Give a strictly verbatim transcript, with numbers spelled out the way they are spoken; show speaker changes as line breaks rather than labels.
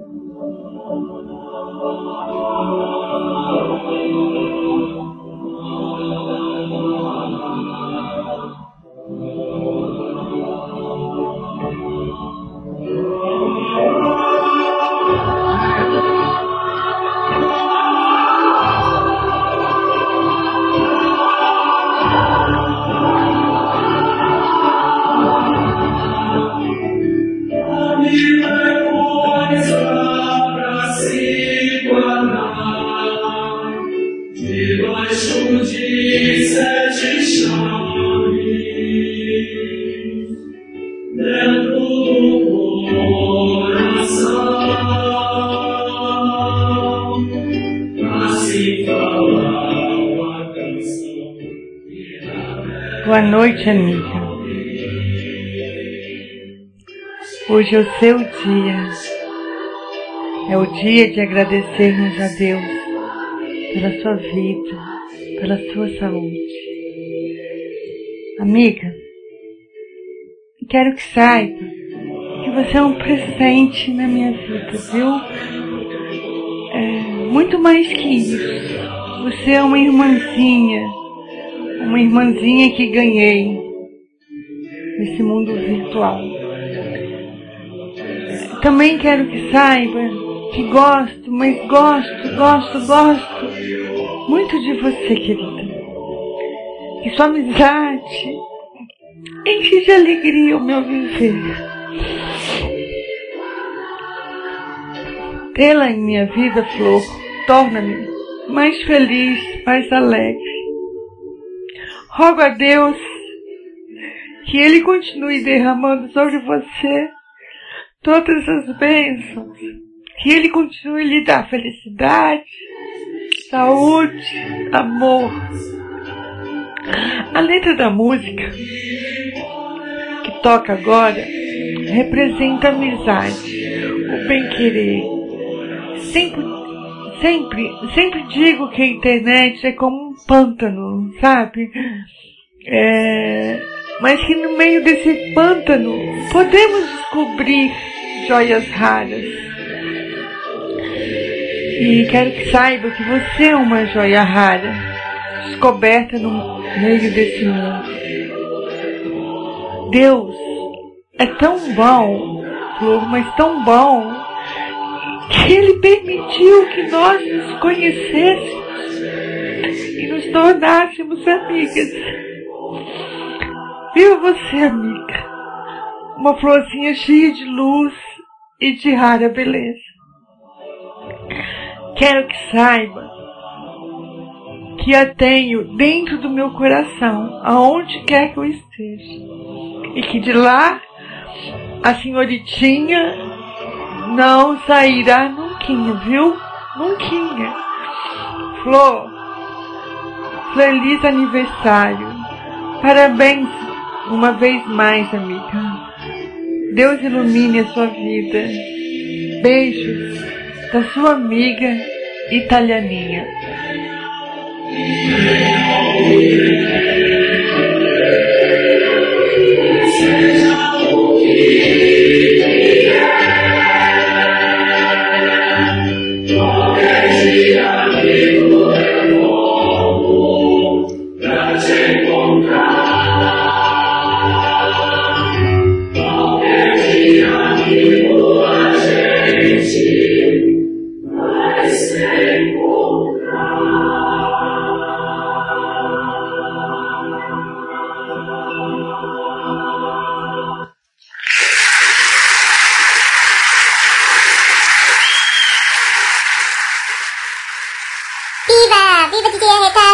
Boa noite, amiga. Hoje é o seu dia. É o dia de agradecermos a Deus pela sua vida, pela sua saúde. Amiga, quero que saiba que você é um presente na minha vida, viu? É muito mais que isso. Você é uma irmãzinha. Uma irmãzinha que ganhei nesse mundo virtual. Também quero que saiba que gosto, mas gosto, gosto, gosto muito de você, querida. Que sua amizade enche de alegria o meu viver. Tê-la em minha vida, Flor, torna-me mais feliz, mais alegre. Rogo a Deus que Ele continue derramando sobre você todas as bênçãos, que Ele continue a lhe dar felicidade, saúde, amor. A letra da música que toca agora representa a amizade, o bem-querer. Sempre, sempre, sempre digo que a internet é como um pântano, sabe? É, mas que no meio desse pântano podemos descobrir joias raras. E quero que saiba que você é uma joia rara, descoberta no meio desse mundo. Deus é tão bom, Flor, mas tão bom, que Ele permitiu que nós nos conhecêssemos e nos tornássemos amigas. Viu você, amiga? Uma florzinha cheia de luz e de rara beleza. Quero que saiba que a tenho dentro do meu coração, aonde quer que eu esteja. E que de lá a senhoritinha não sairá nunquinha, viu? Nunquinha. Flor, feliz aniversário. Parabéns uma vez mais, amiga. Deus ilumine a sua vida. Beijos da sua amiga italianinha.
Viva! Viva D J Arretado!